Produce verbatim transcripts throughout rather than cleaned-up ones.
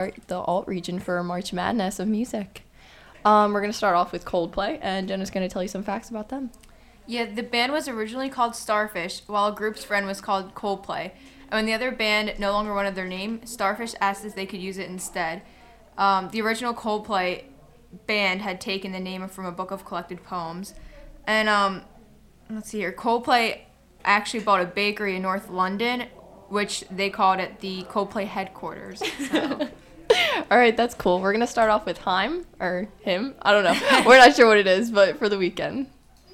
the alt region for March Madness of music. Um, we're going to start off with Coldplay, and Jenna's going to tell you some facts about them. Yeah, the band was originally called Starfish, while a group's friend was called Coldplay. And when the other band no longer wanted their name, Starfish asked if they could use it instead. Um, the original Coldplay band had taken the name from a book of collected poems. And um, let's see here, Coldplay actually bought a bakery in North London, which they called it the Coldplay headquarters. So. All right, that's cool. We're going to start off with Haim, or him. I don't know. We're not sure what it is, but for the weekend.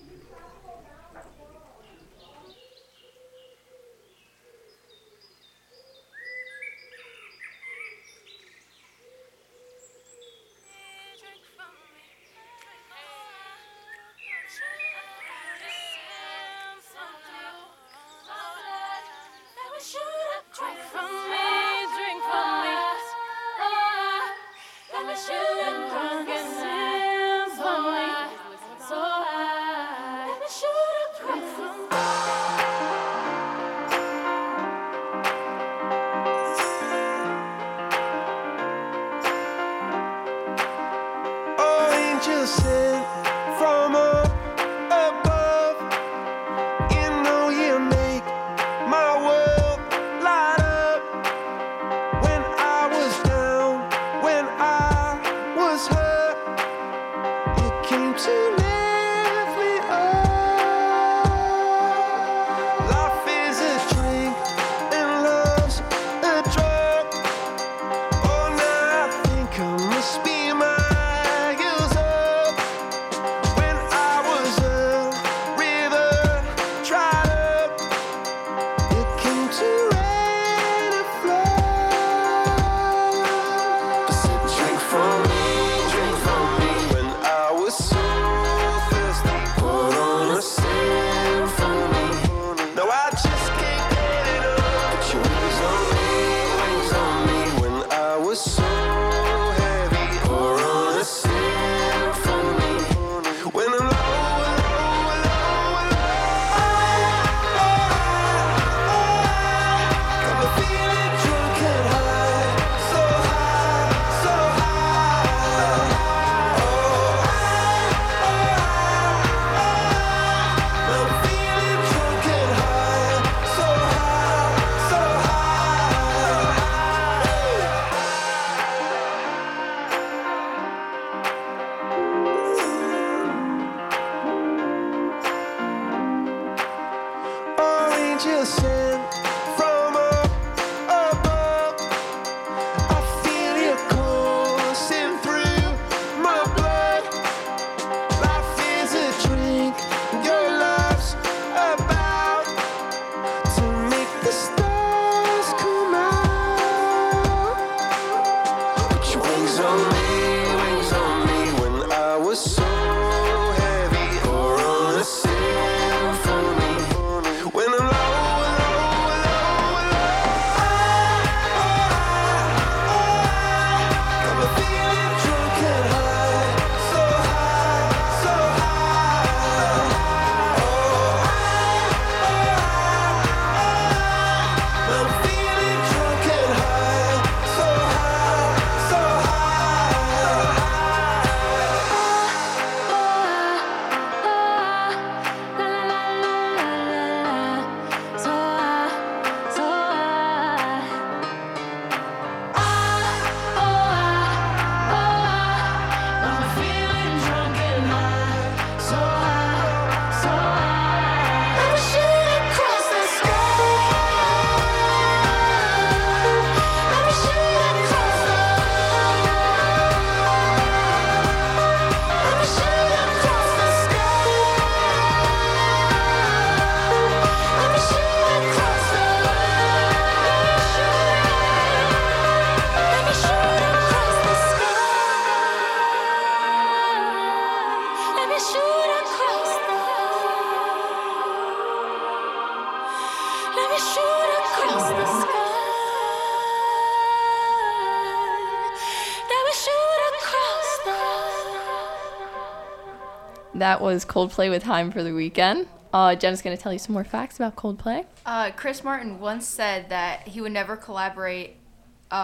That was Coldplay with Haim for the weekend. Uh, Jen's going to tell you some more facts about Coldplay. Uh, Chris Martin once said that he would never collaborate uh,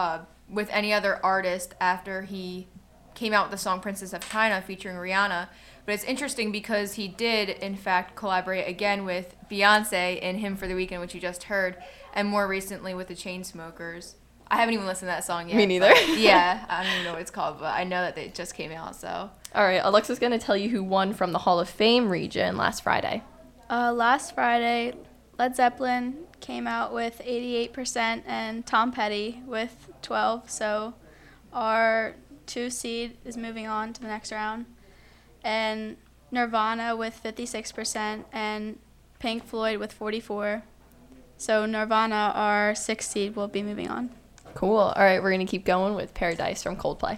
with any other artist after he came out with the song Princess of China featuring Rihanna. But it's interesting because he did, in fact, collaborate again with Beyonce in Him for the Weekend, which you just heard, and more recently with the Chainsmokers. I haven't even listened to that song yet. Me neither. Yeah, I don't even know what it's called, but I know that it just came out, so. All right, Alexa's going to tell you who won from the Hall of Fame region last Friday. Uh, last Friday, Led Zeppelin came out with eighty-eight percent and Tom Petty with twelve. So our two seed is moving on to the next round. And Nirvana with fifty-six percent and Pink Floyd with forty-four. So Nirvana, our sixth seed, will be moving on. Cool. All right, we're going to keep going with Paradise from Coldplay.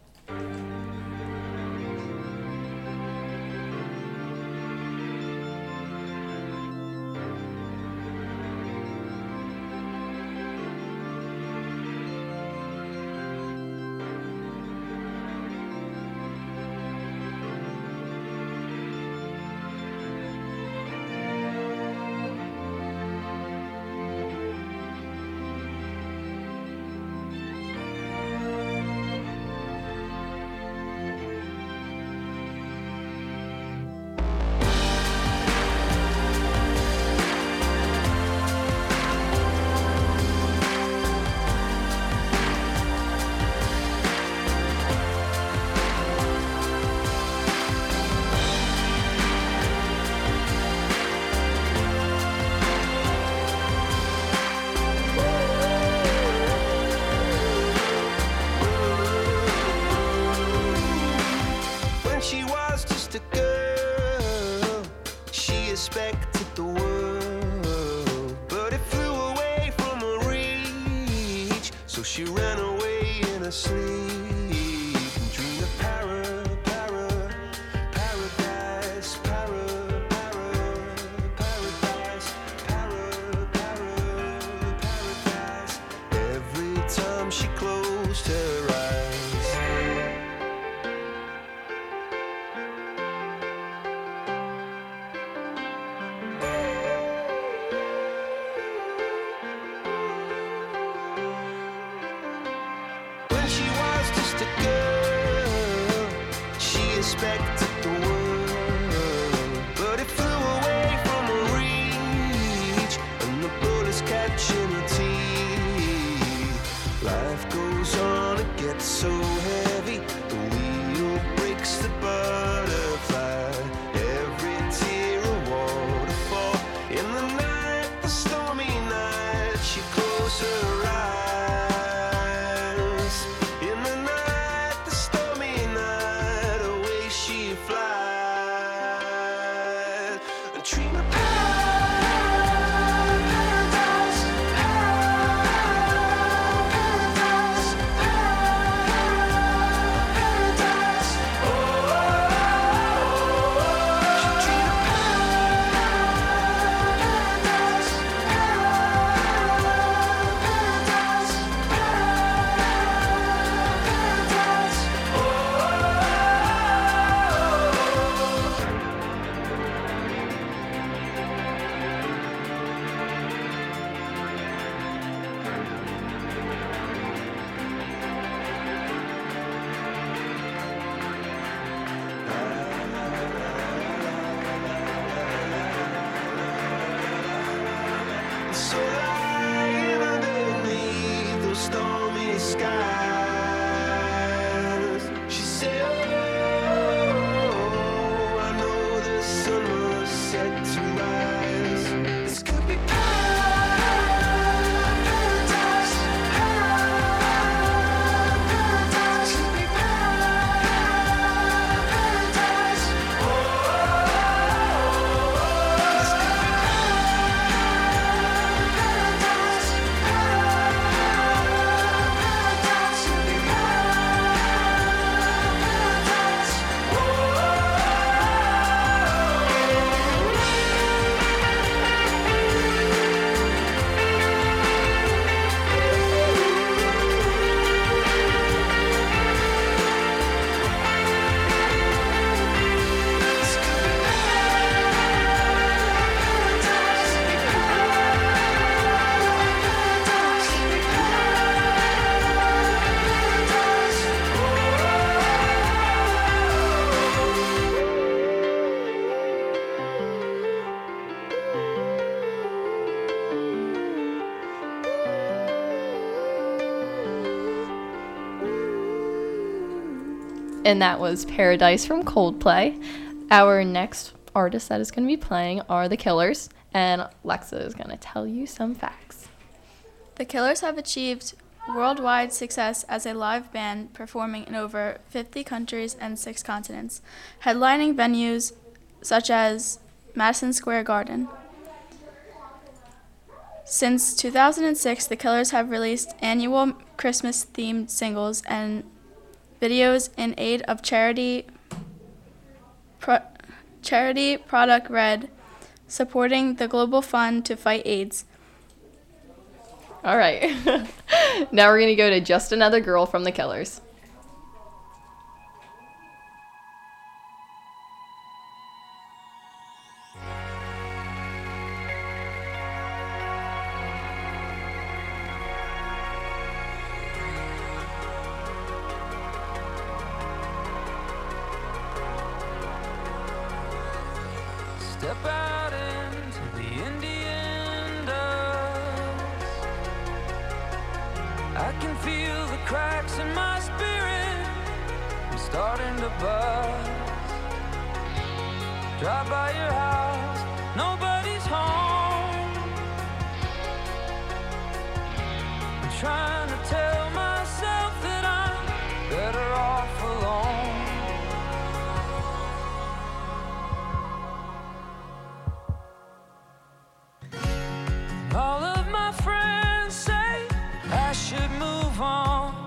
expected the world, but it flew away from her reach. So she ran away in her sleep and dreamed of para, para, paradise, para, para, paradise, para, para, paradise. Every time she closed her eyes. Expected the world, but it flew away from her reach, and the bullets catching her teeth. Life goes on, it gets so heavy, the wheel breaks the butterfly. Every tear a waterfall. In the night, the stormy night, she closed her eyes. In the night, the stormy night, she flies. And that was Paradise from Coldplay. Our next artist that is going to be playing are The Killers, and Lexa is going to tell you some facts. The Killers have achieved worldwide success as a live band, performing in over fifty countries and six continents, headlining venues such as Madison Square Garden. Since two thousand six, The Killers have released annual Christmas-themed singles and videos in aid of charity pro- charity Product Red, supporting the global fund to fight AIDS. All right. Now we're going to go to Just Another Girl from The Killers. Step out into the Indian dust. I can feel the cracks in my spirit. I'm starting to buzz. Drive by your house, nobody's home. I'm trying to tell myself that I'm better off alone. All of my friends say I should move on.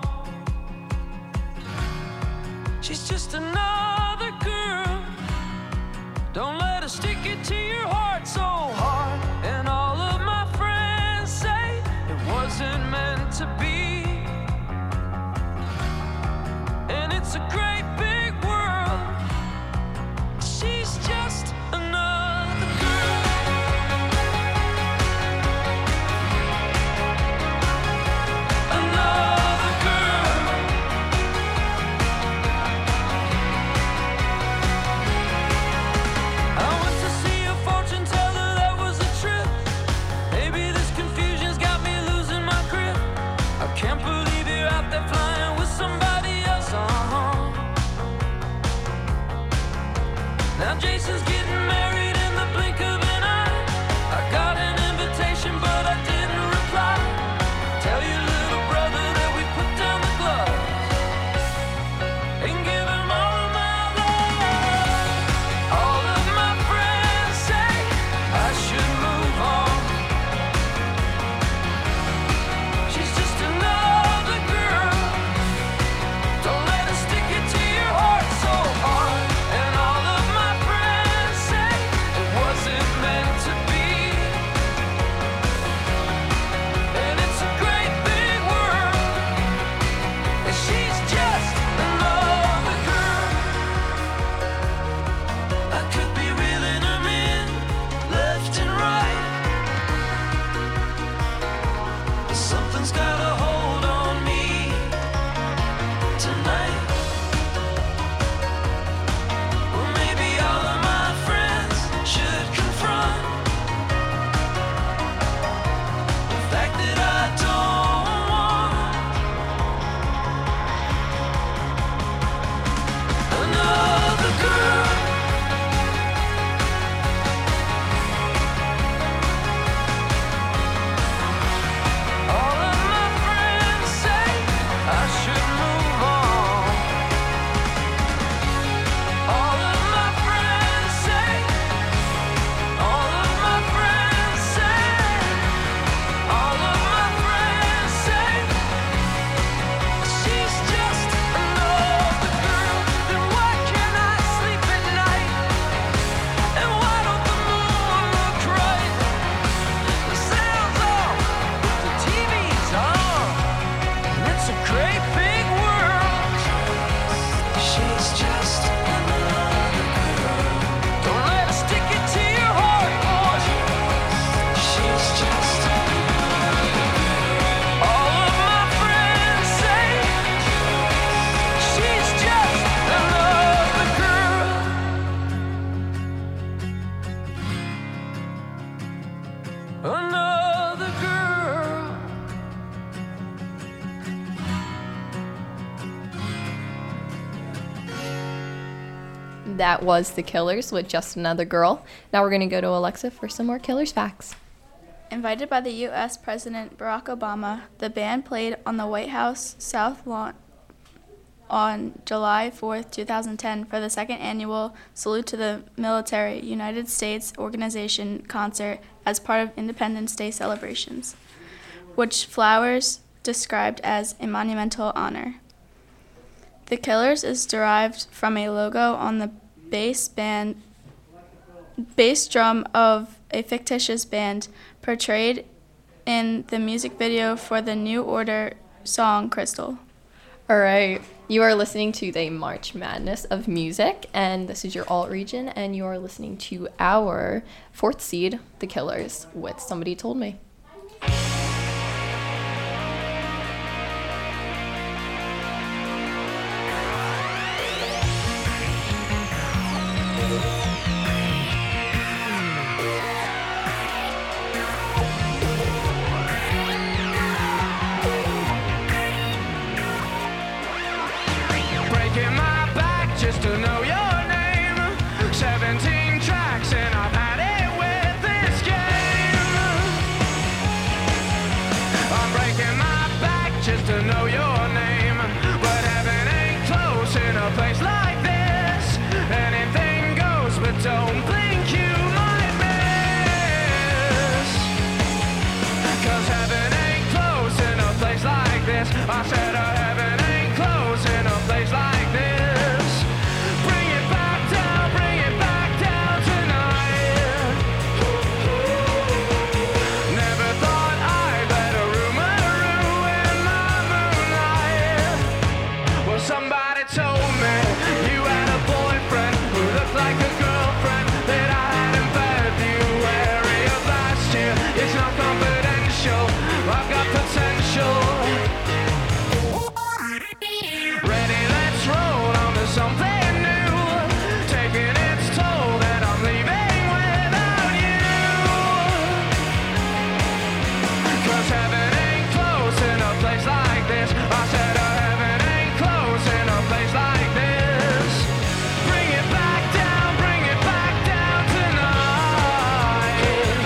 She's just another girl. Don't let her stick it to your heart so hard. And all of my friends say it wasn't meant to be. And it's a great big world. She's just another girl. Another girl. I went to see a fortune teller, that was a trip. Maybe this confusion's got me losing my grip. I can't believe you're out there flying with somebody else. Uh-huh. Now Jason's getting married in the blink of an eye. I got an invitation, but I didn't reply. Tell your little brother that we put down the gloves and give him all of my love. All of my friends say I should move on. She's just another girl. Don't let her stick it to your heart so hard. And all of my friends say it wasn't meant to be. And it's a great big world. And she's just another girl. I could be reeling them in left and right. But something's got a hold on me tonight. Well, maybe all of my friends should confront the fact that I don't want another girl. All of my friends say I should move on. That was The Killers with Just Another Girl. Now we're going to go to Alexa for some more Killers facts. Invited by the U S President Barack Obama, the band played on the White House South Lawn on July fourth, two thousand ten for the second annual Salute to the Military United States Organization concert as part of Independence Day celebrations, which Flowers described as a monumental honor. The Killers is derived from a logo on the bass band bass drum of a fictitious band portrayed in the music video for the New Order song Crystal. All right. You are listening to the March Madness of Music, and this is your alt region, and you are listening to our fourth seed, The Killers, with Somebody Told Me. Breaking my back just to know your name. seventeen tracks and I've had it with this game. I'm breaking my back just to know your name. But heaven ain't close in a place like this. Anything goes, but don't blink, you might miss. Cause heaven ain't close in a place like this. I said uh, heaven ain't close in a place like this. Bring it back down, bring it back down tonight. Never thought I'd let a rumor ruin my moonlight. Well, somebody told me you had a boyfriend who looked like a girlfriend that I had in February of last year. It's not confidential, I've got potential. Ready, let's roll on to something new. Taking its toll that I'm leaving without you. Cause heaven ain't close in a place like this. I said uh, heaven ain't close in a place like this. Bring it back down, bring it back down tonight.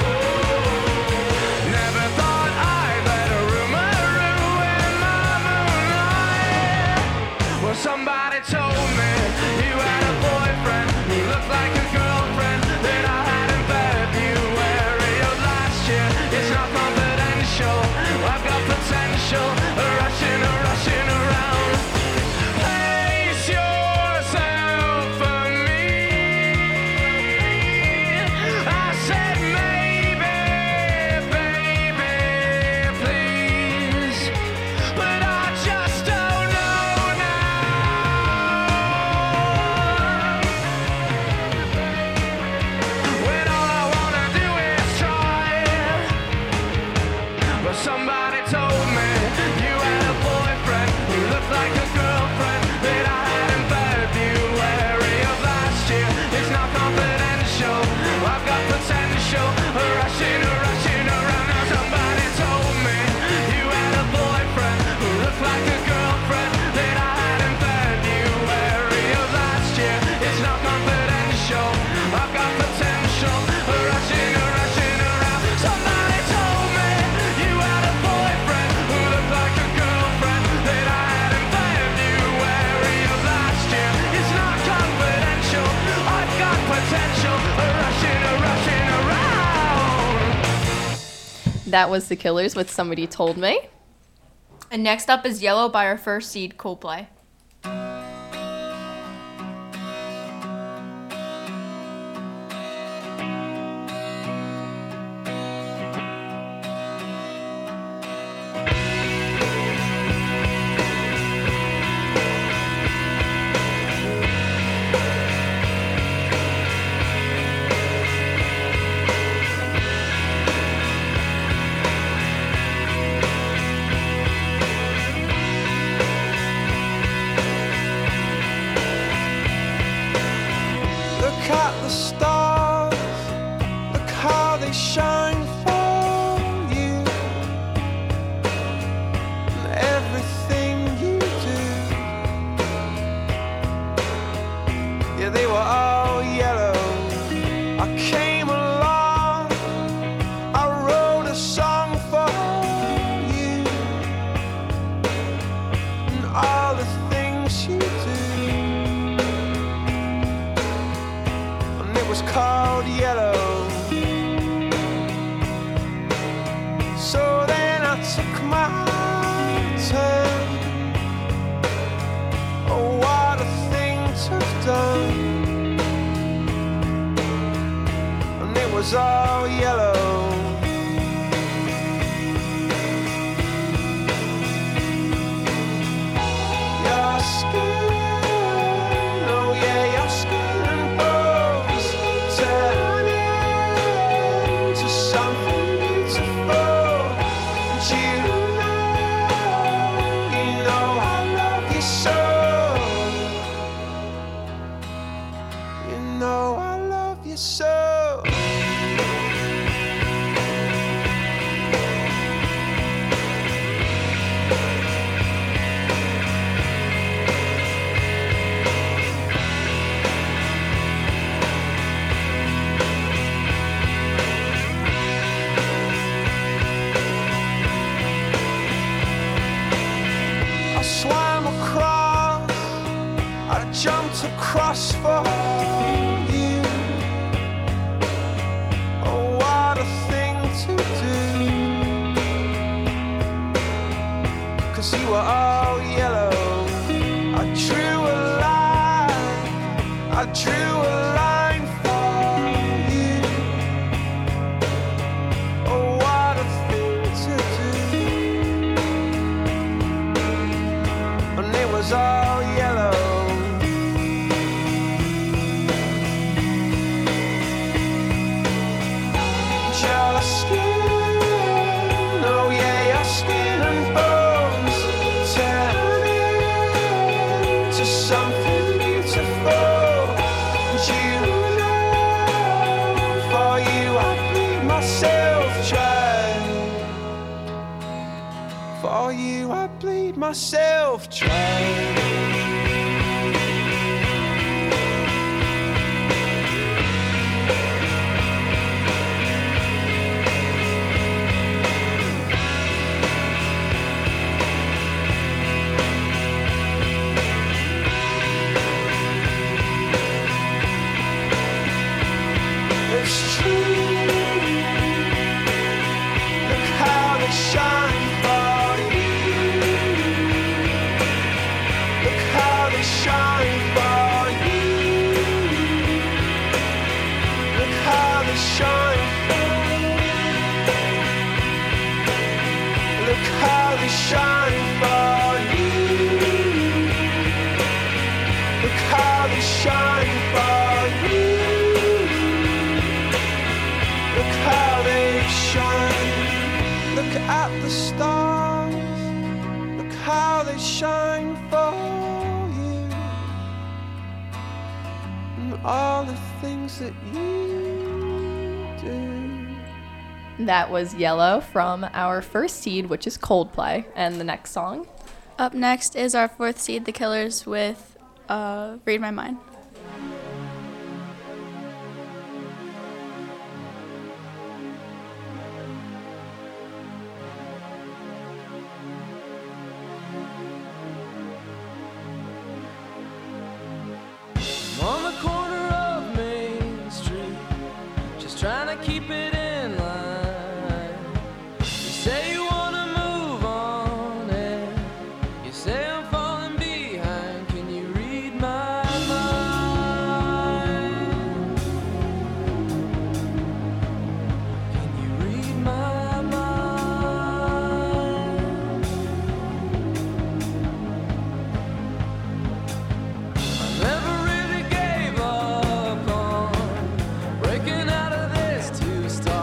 Never thought I'd let a rumor ruin my moonlight. Well, somebody told me you had a boyfriend who looked like a girlfriend that I had in February of last year. It's not confidential, I've got potential, rushing, rushing around. Place yourself for me. I said maybe, baby, please. But I just don't know now. When all I wanna do is try. But somebody told me you had a boyfriend who looked like a girlfriend that I had in February of last year. It's not confidential, I've got potential, rushing, rushing around. Now somebody told me you had a boyfriend who looked like a girlfriend that I had in February of last year. It's not confidential, I've got potential, rushing, rushing around. Somebody told me you had a boyfriend who looked like a girlfriend that I had in February of last year. It's not confidential, I've got potential, rushing, rushing around. That was The Killers with Somebody Told Me. And next up is Yellow by our first seed, Coldplay. Look at the stars, look how they shine for you. And everything you do, yeah, they were all might have done, and it was all yellow. Your skin, oh yeah, your skin and bones turn into something beautiful. And you know, you know I love you so. You know I love you so. I swam across, I jumped across for you. Oh, what a thing to do. 'Cause you were all yellow. I drew a line, I drew a line for you. Oh, what a thing to do. And it was all yellow. Your skin, oh yeah, your skin and bones turn into something beautiful. And you know, for you I bleed myself dry. For you I bleed myself dry. It's true. Look how they shine for you. Look how they shine for you. Look how they shine for you. Look how they shine for you. Look how they shine for you. Look how they shine. Look at the stars. Look how they shine for you. And all the things that you do. That was Yellow from our first seed, which is Coldplay. And the next song? Up next is our fourth seed, The Killers, with uh, Read My Mind. On the corner of Main Street, just trying to keep it in line. You say you wanna move on, and you say I'm falling behind. Can you read my mind? Can you read my mind? I never really gave up on breaking out of this two-star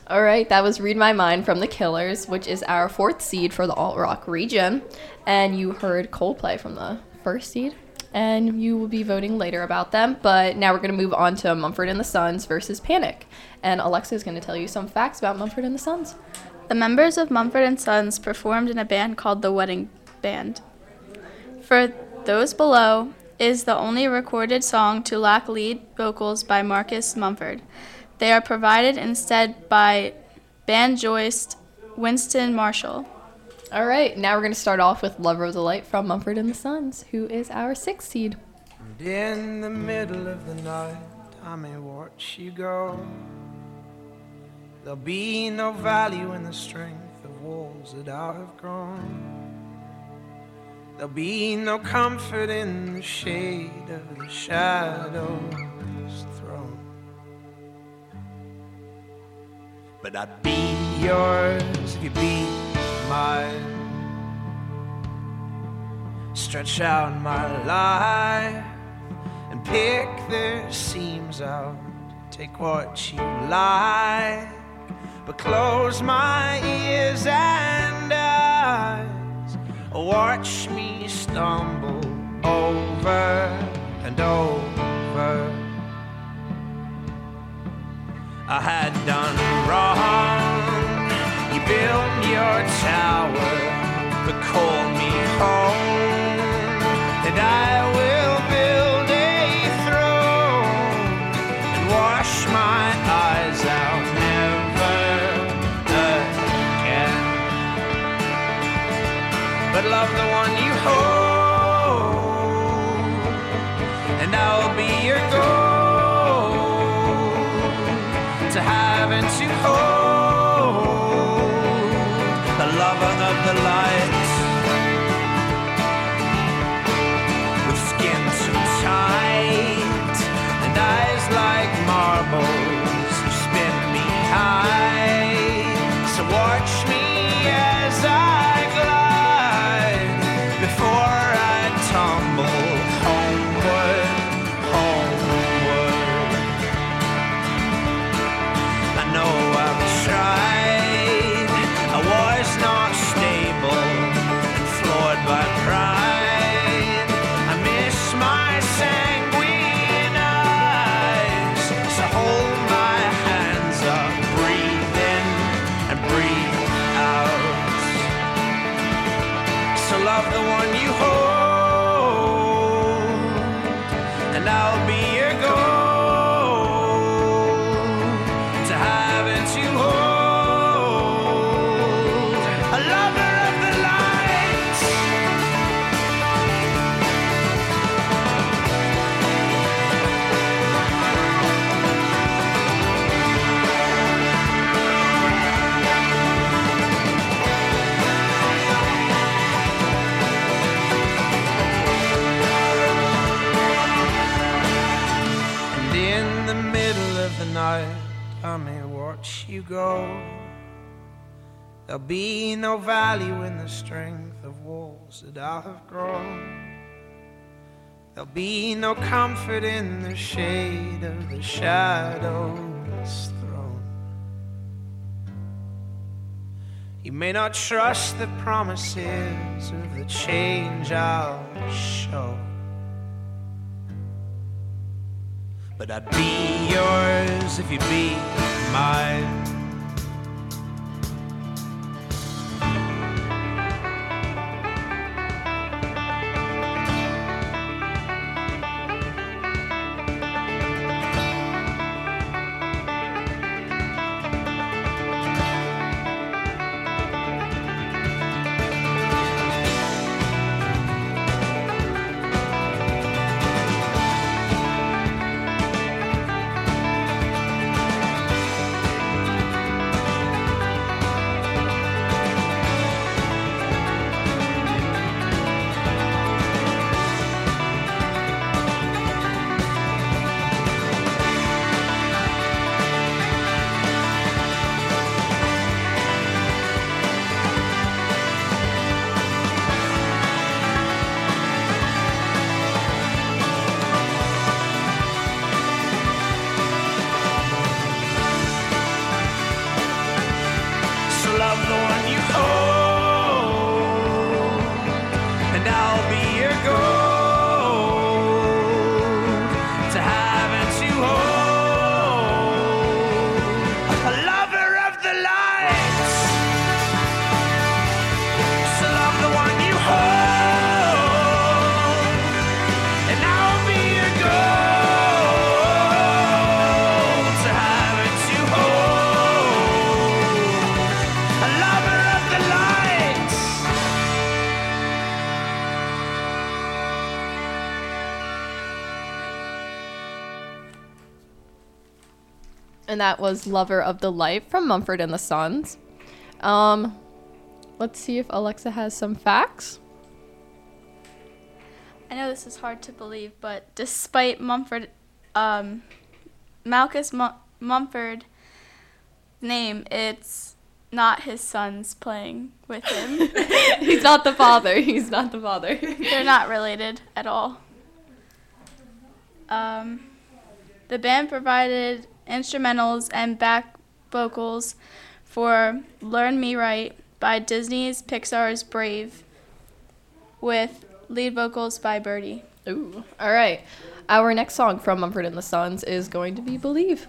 All right, that was Read My Mind from The Killers, which is our fourth seed for the alt rock region. And you heard Coldplay from the first seed, and you will be voting later about them. But now we're going to move on to Mumford and the Sons versus Panic. And Alexa is going to tell you some facts about Mumford and the Sons. The members of Mumford and Sons performed in a band called the Wedding Band. For Those Below is the only recorded song to lack lead vocals by Marcus Mumford. They are provided instead by banjoist Winston Marshall. All right, now we're going to start off with Love Rosa Light from Mumford and the Sons, who is our sixth seed. And in the middle of the night, I may watch you go. There'll be no value in the strength of walls that I have grown. There'll be no comfort in the shade of the shadow's throne. But I'd be yours if you'd be mine. Stretch out my life and pick the seams out. Take what you like, but close my ears and eyes. Watch me stumble over and over. I had done wrong. You built your tower, but called me home, and I will build a throne and wash my eyes out never again. But love the one you hold, and I'll be your goal. To have and to hold, the lover of the light, with skin too tight and eyes like marbles who spin me high. So watch me as I glide before I tumble homeward, homeward. I know I've tried, I was not stable and floored by pride. I miss my sanguine eyes, so hold my hands up, breathe in and breathe out. So love the one you hold, and I'll be your goal. I may watch you go. There'll be no value in the strength of walls that I have grown. There'll be no comfort in the shade of the shadow's throne. You may not trust the promises of the change I'll show, but I'd be yours if you'd be mine. And that was Lover of the Light from Mumford and the Sons. Um, let's see if Alexa has some facts. I know this is hard to believe, but despite Mumford, um, Malchus Mum- Mumford name, it's not his sons playing with him. He's not the father. He's not the father. They're not related at all. Um, the band provided instrumentals and back vocals for Learn Me Right by Disney's Pixar's Brave, with lead vocals by Birdie. Ooh. All right. Our next song from Mumford and the Sons is going to be Believe.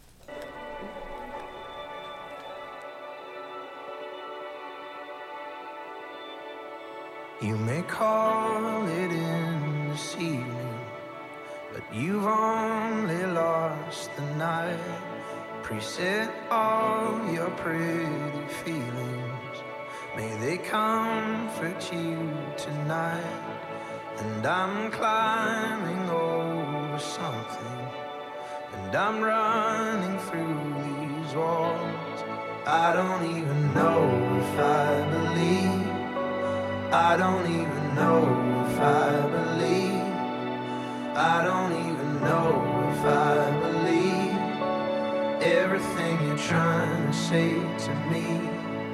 You may call it in this evening, but you've only lost the night. Preset all your pretty feelings, may they comfort you tonight. And I'm climbing over something, and I'm running through these walls. I don't even know if I believe, I don't even know if I believe, I don't even know if I believe everything you're trying to say to me.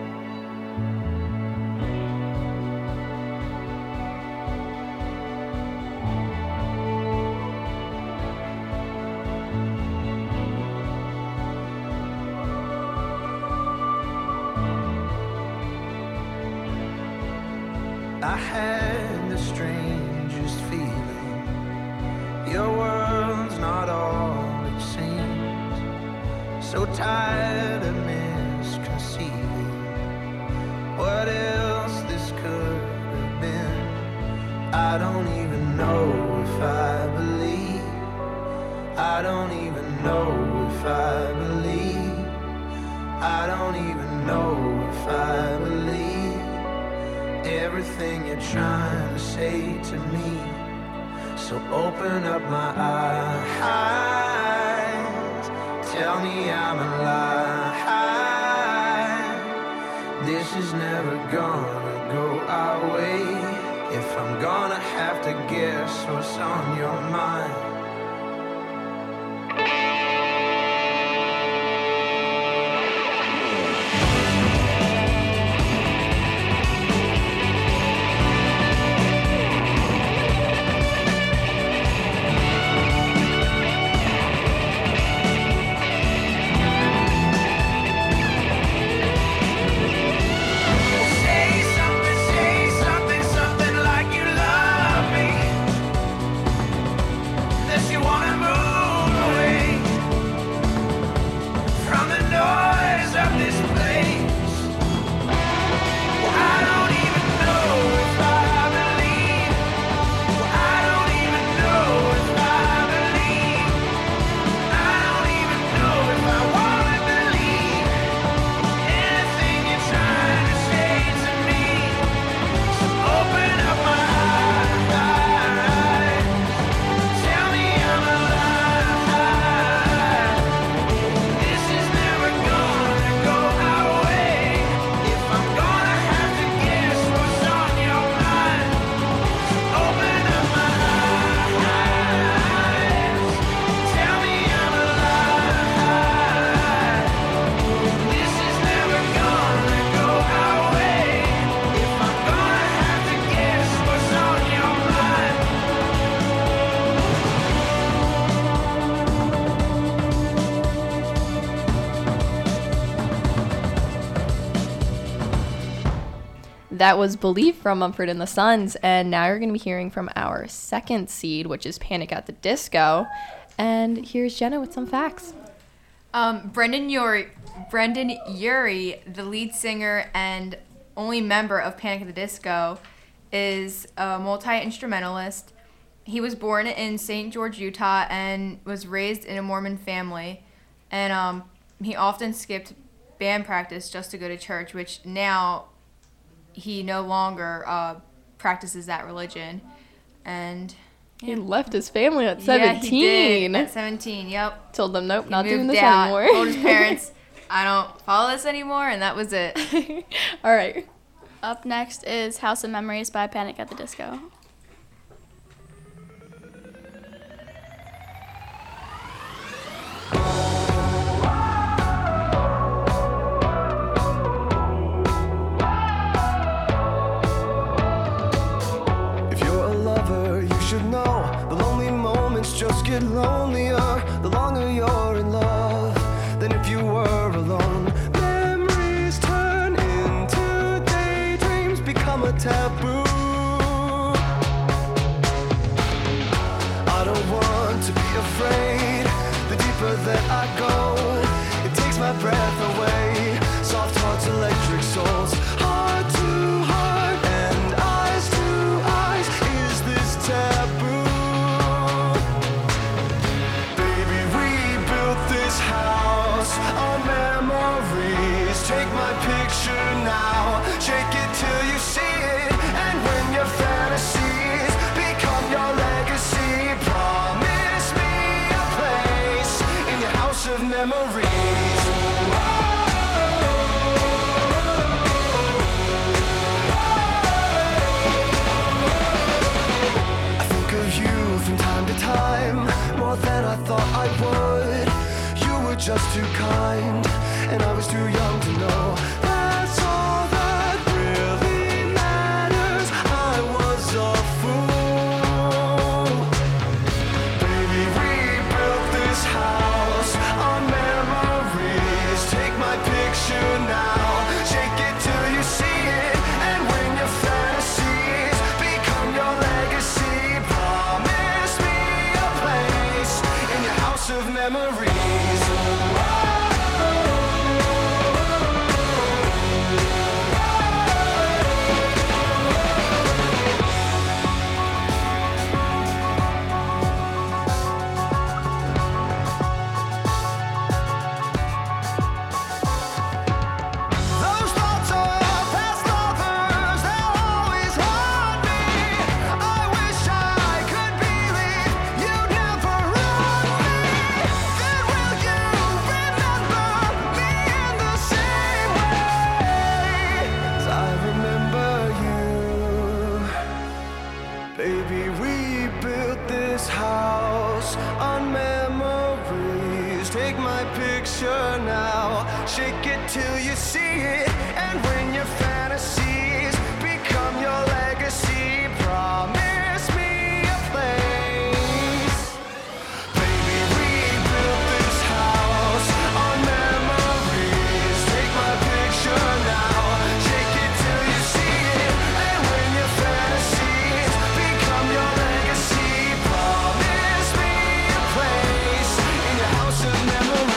I had the strangest feeling, your world's not all it seems. So tired of misconceiving what else this could have been. I don't even know if I believe, I don't even know if I believe, I don't even know if I believe everything you're trying to say to me. So open up my eyes, tell me I'm alive. This is never gonna go our way. If I'm gonna have to guess what's on your mind. That was Believe from Mumford and the Sons, and now you're going to be hearing from our second seed, which is Panic at the Disco. And here's Jenna with some facts. Um, Brendan Urie, Brendan Urie, the lead singer and only member of Panic at the Disco, is a multi-instrumentalist. He was born in Saint George, Utah, and was raised in a Mormon family. And um, he often skipped band practice just to go to church, which now he no longer uh, practices that religion. And He left his family at Yeah, he did. seventeen. At seventeen, yep. Told them, nope, He not doing moved this out, anymore. told his parents, I don't follow this anymore, and that was it. All right. Up next is House of Memories by Panic at the Disco. If you're a lover, you should know the lonely moments just get lonelier the longer you're in love than if you were alone. Memories turn into daydreams, become a taboo. I don't want to be afraid. The deeper that I go, it takes my breath away. Soft hearts, electric souls, heart to heart and eyes to eyes. Is this taboo? Baby, we built this house on memories. Take my picture now, shake it till you see it. And when your fantasies become your legacy, promise me a place in your house of memories. I think of you from time to time, more than I thought I would. You were just too kind, and I was too young to know. That's all that really matters. I was a fool. Baby, we built this house on memories. Take my picture now, shake it till you see it. And when your fantasies become your legacy, promise me a place in your house of memories. Those thoughts are past lovers, they'll always haunt me. I wish I could believe you'd never run me. Then will you remember me in the same way as I remember you? Baby, we built this house on memories. Take my picture now, shake it till you see it. And when your fantasies become your legacy, promise me a place. Baby, we built this house on memories. Take my picture now, shake it till you see it. And when your fantasies become your legacy, promise me a place in your house of memories.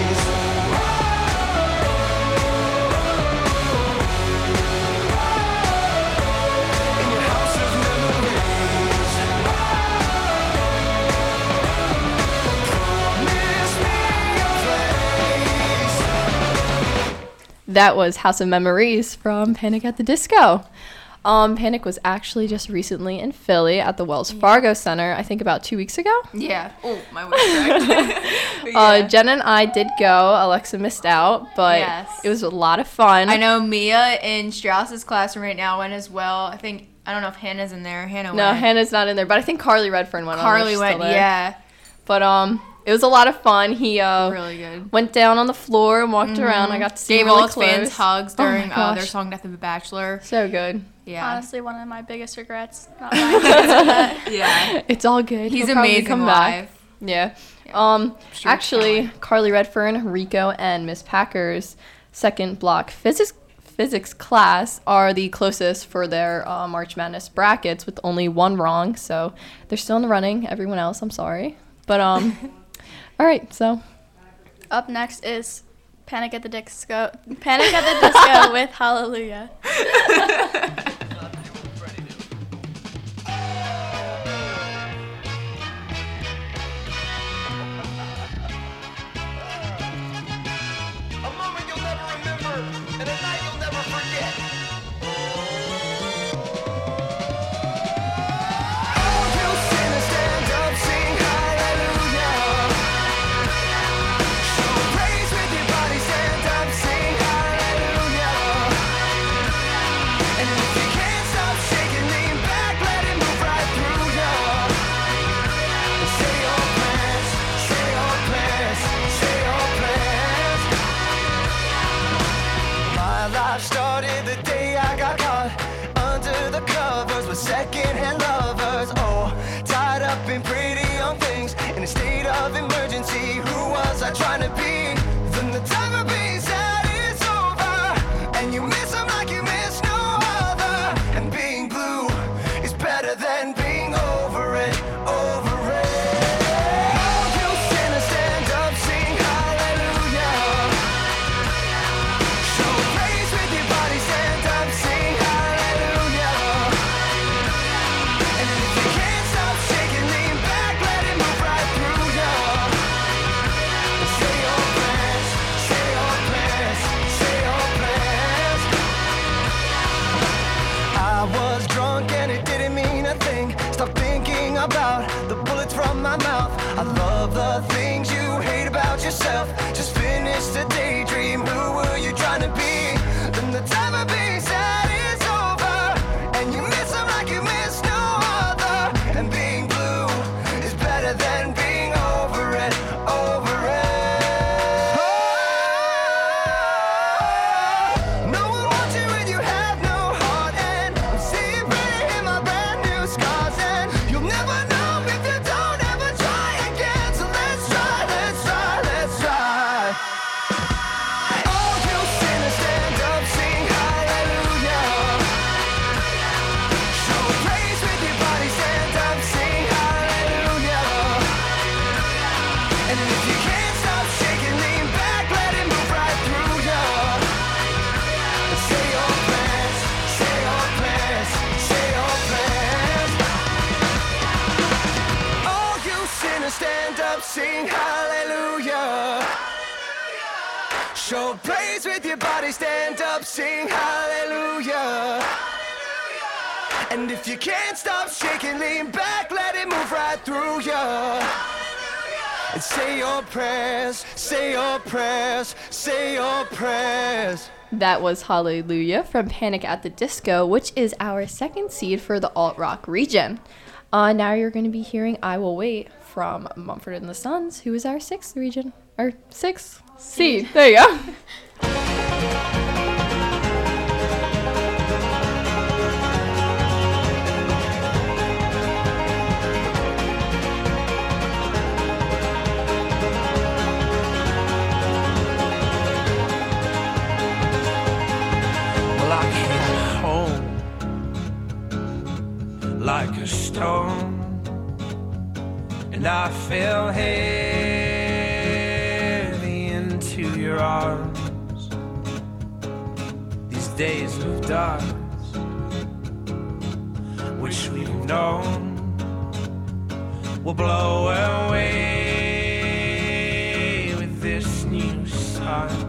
In your house of memories. Promise me a place. That was House of Memories from Panic at the Disco. Um, Panic was actually just recently in Philly at the Wells Fargo Center, I think about two weeks ago. Yeah. Oh, my voice cracked. But Uh, yeah. Jen and I did go. Alexa missed out, but Yes. it was a lot of fun. I know Mia in Strauss's classroom right now went as well. I think, I don't know if Hannah's in there. Hannah No, went. Hannah's not in there, but I think Carly Redfern went on. Carly She's went, still there. yeah. But um, it was a lot of fun. He uh Really good. went down on the floor and walked around. I got to see Gave him really all his fans close. hugs Oh my during uh, their gosh. song Death of a Bachelor. So good. Yeah. Honestly, one of my biggest regrets. Not buying tickets for that. Yeah. It's all good. He's He'll probably amazing come live. back. Yeah. Um, Sure actually, talent. Carly Redfern, Rico, and Miss Packer's second block physics physics class are the closest for their uh, March Madness brackets with only one wrong. So they're still in the running. Everyone else, I'm sorry. But um, all right. So Up next is Panic at the Disco. Panic at the Disco with Hallelujah. A moment you'll never remember, and a night you'll never forget. Oh, you sin and stay of emergency. Who was I trying to be? Then the time of being sad is over, and you miss them like you miss no other. And being blue is better than being over it, over it. Oh, you sinner, stand up, sing hallelujah. Show praise with your body, stand up, sing hallelujah. And if you can't stop shaking, lean back, let it move right through you. Say your prayers, say your prayers, say your prayers. I was drunk and it didn't mean a thing. Stop thinking about the bullets from my mouth. I love the things you hate about yourself. Just finish the daydream. Who were you trying to be? Then the time of being sad is over, and you miss them like you miss no other. And being blue is better than being over it, over it. Oh, no one wants you when you have no heart, and I'm seeing pretty in my brand new scars, and you'll never know if you don't ever try again. So let's try, let's try, let's try. Oh, you sinner, stand up, sing hallelujah. Show praise with your body, stand up, sing hallelujah. And if you can't stop shaking, lean back, let it move right through you. Say your prayers, say your prayers, say your prayers. Oh, you sinners, stand up, sing hallelujah. Show praise with your body, stand up, sing hallelujah. And if you can't stop shaking, lean back, let it move right through you. And say your prayers, say your prayers, say your prayers. That was Hallelujah from Panic at the Disco, which is our second seed for the alt rock region. Uh, now you're going to be hearing I Will Wait from Mumford and the Sons, who is our sixth region, or sixth seed. There you go. Well, I came home like a stone, and I fell heavy into your arms. These days of darkness, which we've known, will blow away with this new sun.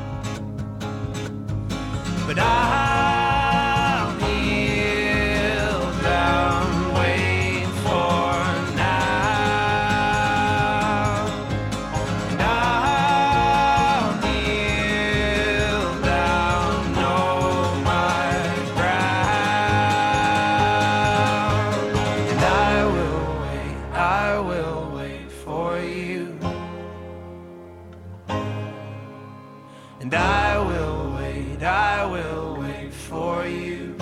But I'll kneel down, wait for now. And I'll kneel down, know my ground. And I will wait, I will wait for you. And I will wait, I will wait for you.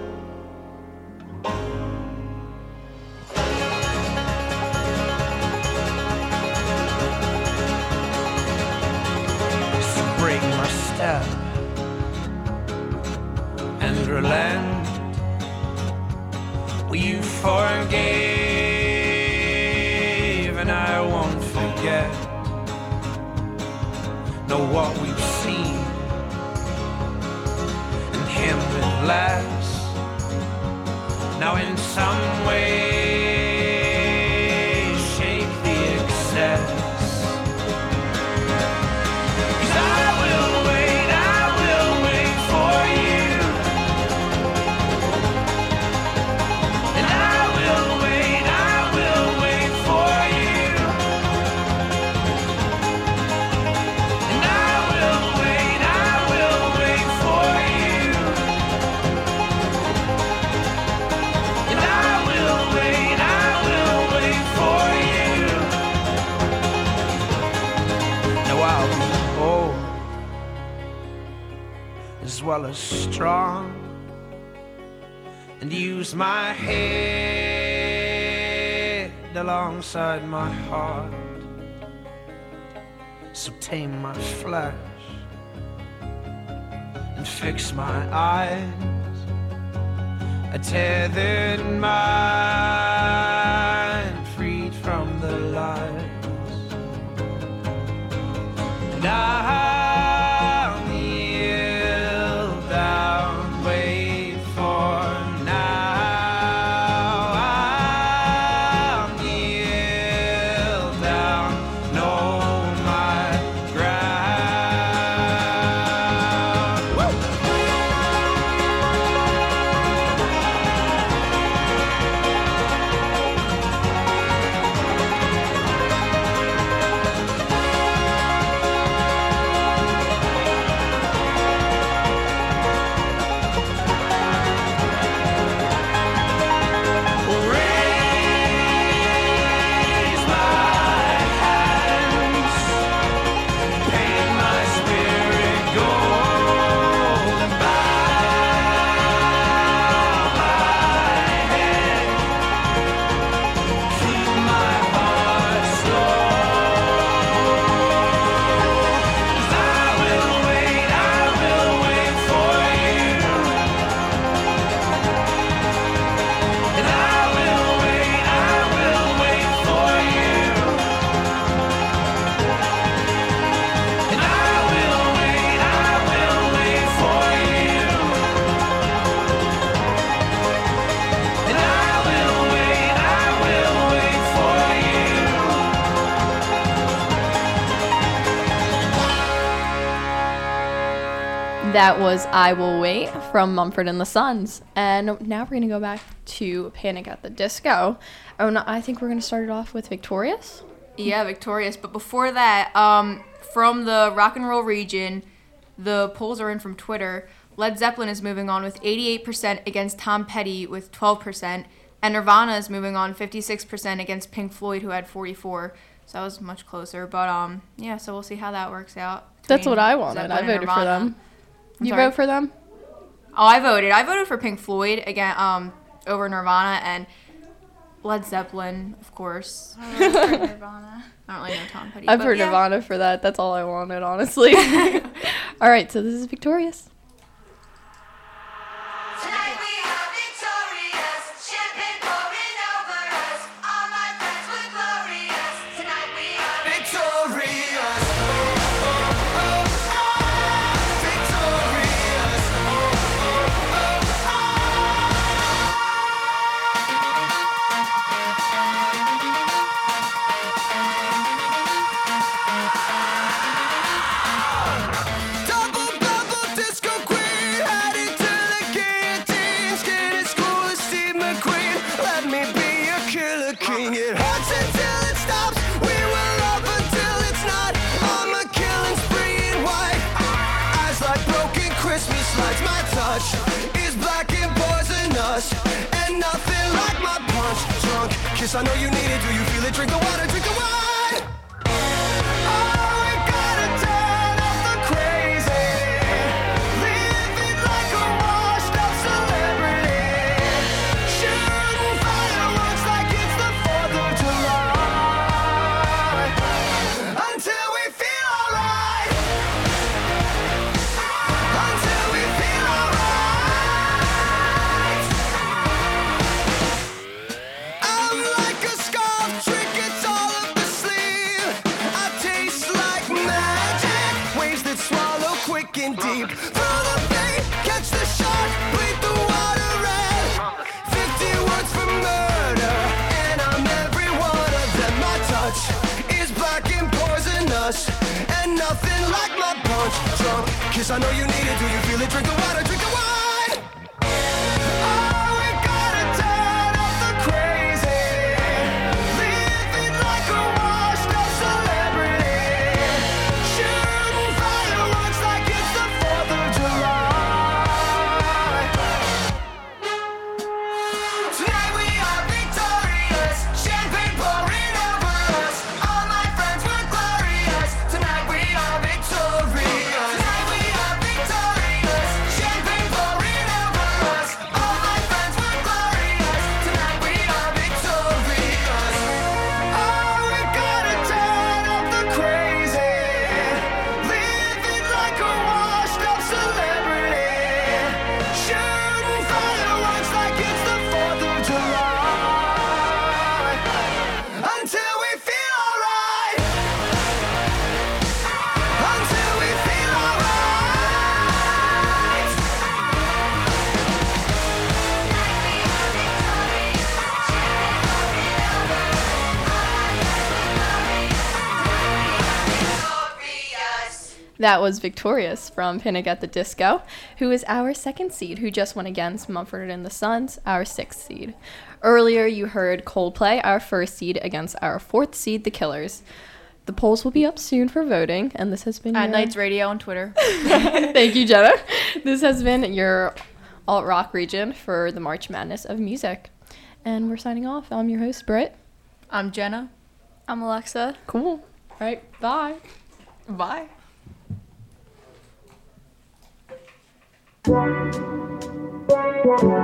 So break my step and relent. Well, you forgave and I won't forget. Know what we've seen and him with less. Now in some way shake the excess. 'Cause I will wait, I will wait for you. And I will wait, I will wait for you. And I will wait, I will wait for you. And I will wait, I will wait for you. Now I'll be bold as well as strong, and use my head alongside my heart. So tame my flesh and fix my eyes. A tethered mind, freed from the lies. And I'll kneel down, wait for now. I'll kneel down, know my ground. Woo! Raise my hands, paint my spirit gold, and bow my head, keep my heart slow. 'Cause I will wait, I will wait for you, and I will wait, I will wait for you, and I will wait, I will wait for you, and I will wait, I will wait for you. That was I Will Wait from Mumford and the Sons. And now we're going to go back to Panic at the Disco. Oh, no, I think we're going to start it off with Victorious. Yeah, Victorious. But before that, um, from the rock and roll region, the polls are in from Twitter. Led Zeppelin is moving on with eighty-eight percent against Tom Petty with twelve percent. And Nirvana is moving on fifty-six percent against Pink Floyd, who had forty-four. So that was much closer. But um, yeah, so we'll see how that works out. That's between what I wanted. Zeppelin I and voted for Nirvana. them. I'm You sorry? vote for them? Oh, I voted. I voted for Pink Floyd again, um, over Nirvana and Led Zeppelin, of course. Nirvana. I don't really know Tom Petty. I've but heard yeah. Nirvana for that. That's all I wanted, honestly. All right, so this is Victorious. Tonight we are victorious, champagne pouring over us. All my friends were glorious. Tonight we are Victorious. Oh, oh, oh. Victorious. Oh, oh, double bubble disco queen, heading to the guillotine. Skin as cool as Steve McQueen. Let me be your killer king. It hurts until it stops. We will love until it's not. I'm a killing spree in white. Eyes like broken Christmas lights. My touch is black and poisonous, and nothing like my punch drunk kiss. I know you need it. Do you feel it? Drink the water. Drink the wine. Oh, we gotta turn up the crazy. Living like a washed-up celebrity. Shooting fireworks like it's the fourth of July. Until we feel alright. Until we feel alright. I'm like a scarf trick, it's all up the sleeve. I taste like magic, waves that swallow quick and deep. Throw the bait, catch the shark, bleed the water red. Fifty words for murder, and I'm every one of them. My touch is black and poisonous, and nothing like my punch drunk kiss. I know you need it. Do you feel it? Drink the water, drink the wine. Oh, we gotta turn up the crazy. Living like a washed-up celebrity. Shooting fireworks like it's the fourth of July. Tonight we are victorious, champagne pouring over us. All my friends were glorious. Tonight we are victorious. Tonight we are victorious, champagne pouring over us. That was Victorious from Panic at the Disco, who is our second seed, who just went against Mumford and the Sons, our sixth seed. Earlier, you heard Coldplay, our first seed, against our fourth seed, The Killers. The polls will be up soon for voting, and this has been At your... Nights Radio on Twitter. Thank you, Jenna. This has been your alt-rock region for the March Madness of music. And we're signing off. I'm your host, Britt. I'm Jenna. I'm Alexa. Cool. All right, bye. Bye. Thank you.